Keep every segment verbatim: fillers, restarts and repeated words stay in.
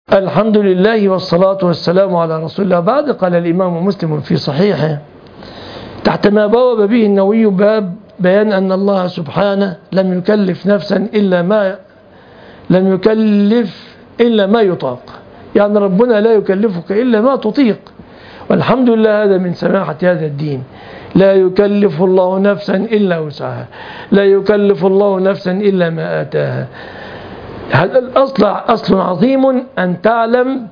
الحمد لله والصلاة والسلام على رسول الله. بعد قال الإمام مسلم في صحيحه تحت ما بوب به النووي باب بيان أن الله سبحانه لم يكلف نفسا إلا ما لم يكلف إلا ما يطاق، يعني ربنا لا يكلفك إلا ما تطيق، والحمد لله هذا من سماحة هذا الدين. لا يكلف الله نفسا إلا وسعها، لا يكلف الله نفسا إلا ما آتاها. هذا الأصل أصل عظيم أن تعلم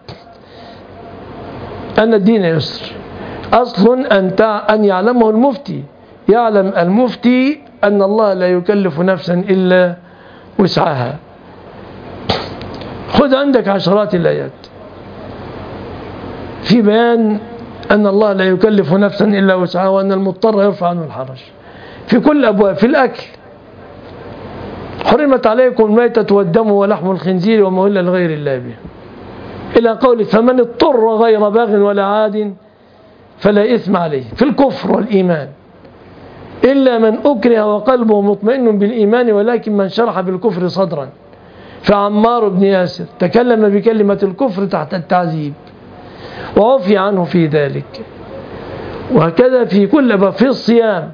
أن الدين يسر، أصل أن أن يعلمه المفتي، يعلم المفتي أن الله لا يكلف نفسا إلا وسعها. خذ عندك عشرات الآيات في بيان أن الله لا يكلف نفسا إلا وسعها، وأن المضطر يرفع عنه الحرج في كل أبواب. في الأكل حرمت عليكم الميتة والدم ولحم الخنزير وما أهل لغير الله به، إلى قوله فمن اضطر غير باغ ولا عاد فلا إثم عليه في الكفر والإيمان، إلا من أكره وقلبه مطمئن بالإيمان ولكن من شرح بالكفر صدرا. فعمار بن ياسر تكلم بكلمة الكفر تحت التعذيب وعفي عنه في ذلك. وهكذا في كل باب. في الصيام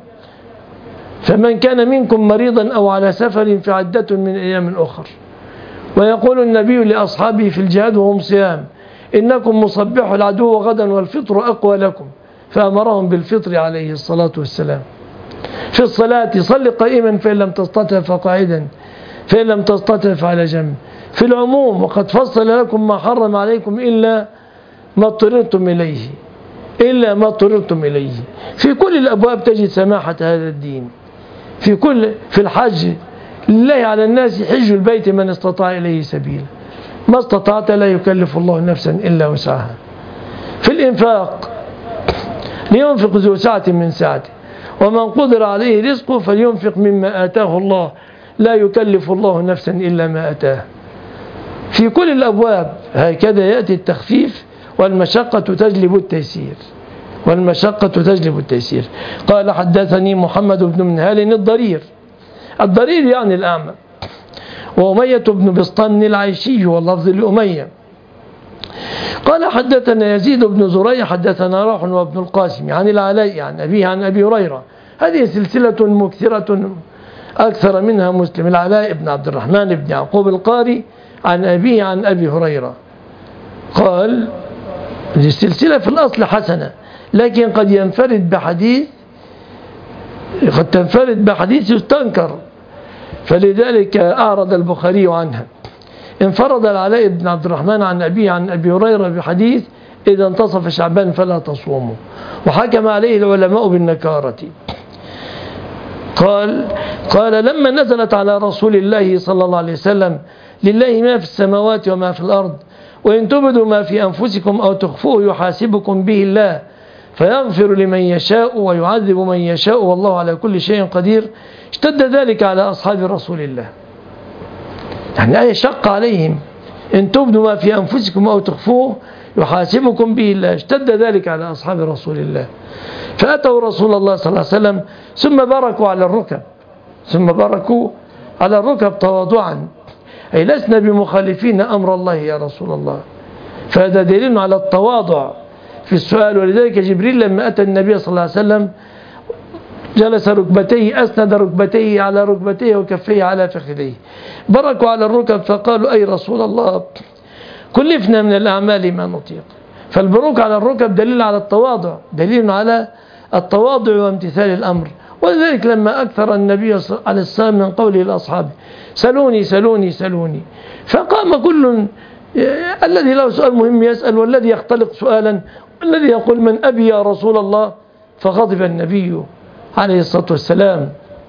فمن كان منكم مريضا أو على سفر فعدة من أيام أخر. ويقول النبي لأصحابه في الجهاد وهم صيام إنكم مصبحوا العدو غدا والفطر أقوى لكم، فأمرهم بالفطر عليه الصلاة والسلام. في الصلاة صل قائما فإن لم تستطع فقاعدا فإن لم تستطع فعلى جنب. في العموم وقد فصل لكم ما حرم عليكم إلا ما اضطررتم إليه، إلا ما اضطررتم إليه. في كل الأبواب تجد سماحة هذا الدين. في كل في الحج لله على الناس حج البيت من استطاع إليه سبيلا، ما استطعت لا يكلف الله نفسا إلا وسعها. في الإنفاق لينفق ذو سعة من سعته ومن قدر عليه رزقه فلينفق مما آتاه الله لا يكلف الله نفسا إلا ما آتاه. في كل الأبواب هكذا يأتي التخفيف، والمشقة تجلب التيسير، والمشقة تجلب التيسير. قال حدثني محمد بن منهال الضرير، الضرير يعني الأعمى، وأمية بن بسطن العيشي واللفظ لأمية. قال حدثنا يزيد بن زريع حدثنا راح وابن القاسم عن العلاء عن أبيه عن أبي هريرة. هذه سلسلة مكثرة أكثر منها مسلم. العلاء بن عبد الرحمن بن يعقوب القاري عن أبيه عن أبي هريرة قال هذه السلسلة في الأصل حسنة، لكن قد ينفرد بحديث قد تنفرد بحديث يستنكر، فلذلك أعرض البخاري عنها. انفرد العلاء بن عبد الرحمن عن أبيه عن أبي هريرة بحديث إذا انتصف شعبان فلا تصوموا، وحكم عليه العلماء بالنكارة. قال قال لما نزلت على رسول الله صلى الله عليه وسلم لله ما في السماوات وما في الأرض وإن تبدوا ما في أنفسكم أو تخفوه يحاسبكم به الله فيغفر لمن يشاء ويعذب من يشاء والله على كل شيء قدير، اشتد ذلك على أصحاب رسول الله. يعني آية شق عليهم، إن تبدوا ما في أنفسكم أو تخفوه يحاسبكم به الله، اشتد ذلك على أصحاب رسول الله. فأتوا رسول الله صلى الله عليه وسلم ثم بركوا على الركب ثم بركوا على الركب تواضعا، أي لسنا بمخالفين أمر الله يا رسول الله. فهذا دليل على التواضع في السؤال. ولذلك جبريل لما أتى النبي صلى الله عليه وسلم جلس ركبتيه، أسند ركبتيه على ركبتيه وكفيه على فخذيه، بركوا على الركب فقالوا أي رسول الله كلفنا من الأعمال ما نطيق. فالبروك على الركب دليل على التواضع، دليل على التواضع وامتثال الأمر. ولذلك لما أكثر النبي عليه السلام من قوله لأصحابه سلوني سلوني سلوني، فقام كل الذي له سؤال مهم يسأل، والذي يختلق سؤالا، والذي يقول من أبي يا رسول الله. فغضب النبي عليه الصلاة والسلام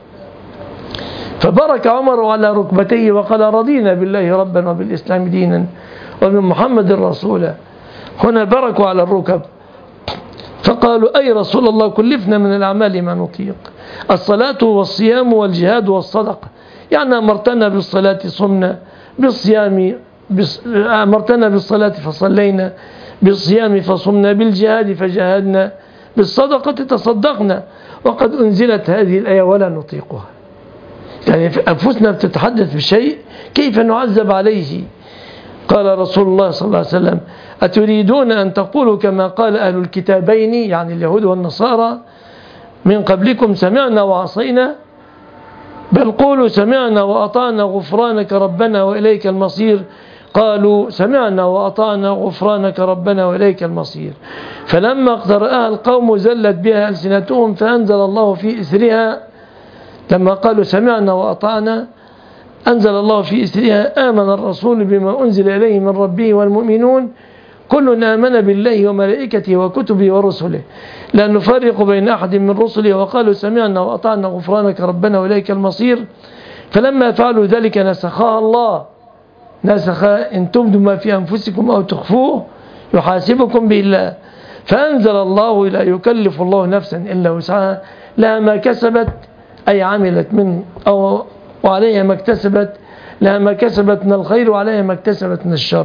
فبرك عمر على ركبتيه وقال رضينا بالله ربا وبالإسلام دينا وبمحمد رسولا. هنا بركوا على الركب فقالوا أي رسول الله كلفنا من الأعمال ما نطيق، الصلاة والصيام والجهاد والصدقة. يعني أمرتنا بالصلاة صمنا، بالصيام أمرتنا بالصلاة فصلينا، بالصيام فصمنا، بالجهاد فجاهدنا، بالصدقة تصدقنا. وقد أنزلت هذه الآية ولا نطيقها. يعني أنفسنا بتتحدث بشيء كيف نعذب عليه. قال رسول الله صلى الله عليه وسلم: أتريدون أن تقولوا كما قال أهل الكتابين، يعني اليهود والنصارى، من قبلكم: سمعنا وعصينا؟ بل قولوا: سمعنا وأطعنا غفرانك ربنا وإليك المصير. قالوا: سمعنا وأطعنا غفرانك ربنا وإليك المصير. فلما اقترأها القوم زلت بها ألسنتهم، فأنزل الله في إثرها، لما قالوا سمعنا وأطعنا أنزل الله في إثرها: آمن الرسول بما أنزل إليه من ربه والمؤمنون كل آمن بالله وملائكته وكتبه ورسله لا نفرق بين أحد من رسله، وقالوا سمعنا وأطعنا غفرانك ربنا وإليك المصير. فلما فعلوا ذلك نسخها الله، نسخ: إن تبدوا ما في أنفسكم أو تخفوه يحاسبكم به الله. فأنزل الله: لا يكلف الله نفسا إلا وسعها لها ما كسبت، أي عملت من أو وعليها ما اكتسبت، لها ما كسبت من الخير وعليها ما اكتسبت من الشر.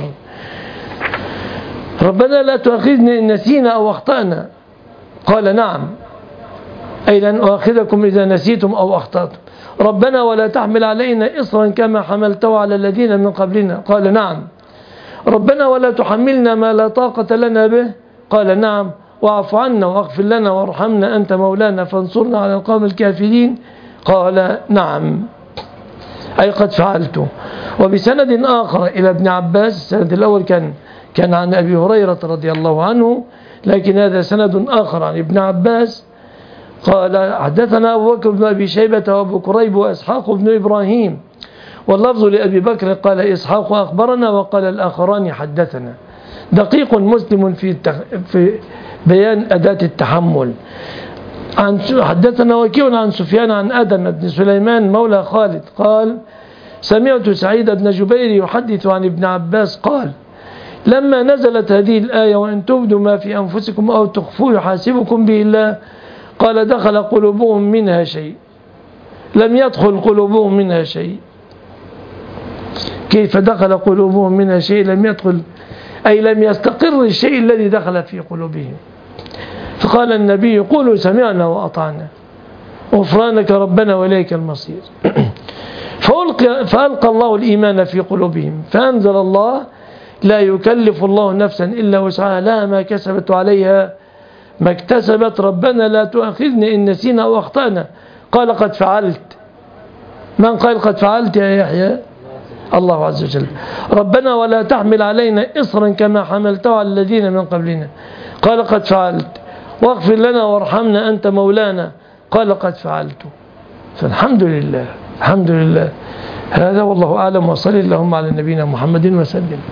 ربنا لا تؤاخذنا إن نسينا أو أخطأنا. قال: نعم، أي لن أؤاخذكم إذا نسيتم أو أخطأتم. ربنا ولا تحمل علينا إصرا كما حملته على الذين من قبلنا. قال: نعم. ربنا ولا تحملنا ما لا طاقة لنا به. قال: نعم. واعف عنا واغفر لنا وارحمنا أنت مولانا فانصرنا على القوم الكافرين. قال: نعم، أي قد فعلته. وبسند آخر إلى ابن عباس، السند الأول كان كان عن أبي هريرة رضي الله عنه، لكن هذا سند آخر عن ابن عباس. قال: حدثنا أبو بكر بن أبي شيبة وأبو كريب وإسحاق بن إبراهيم، واللفظ لأبي بكر قال إسحاق أخبرنا، وقال الآخران حدثنا. دقيق مسلم في في بيان أداة التحمل. عن حدثنا وكيع عن سفيان عن آدم بن سليمان مولى خالد قال: سمعت سعيد بن جبير يحدث عن ابن عباس قال: لما نزلت هذه الآية: وإن تبدوا ما في أنفسكم أو تخفوه يحاسبكم به الله، قال: دخل قلوبهم منها شيء. لم يدخل قلوبهم منها شيء. كيف دخل قلوبهم منها شيء؟ لم يدخل، أي لم يستقر الشيء الذي دخل في قلوبهم. فقال النبي: قولوا سمعنا وأطعنا غفرانك ربنا وإليك المصير. فألقى الله الإيمان في قلوبهم، فأنزل الله: لا يكلف الله نفسا إلا وسعها لها ما كسبت عليها ما اكتسبت. ربنا لا تؤاخذنا إن نسينا أو أخطأنا. قال: قد فعلت. من قال قد فعلت يا يحيى؟ الله عز وجل. ربنا ولا تحمل علينا إصرا كما حملته على الذين من قبلنا. قال: قد فعلت. واغفر لنا وارحمنا أنت مولانا. قال: قد فعلت. فالحمد لله، الحمد لله. هذا والله أعلم، وصلى اللهم على نبينا محمد وسلم.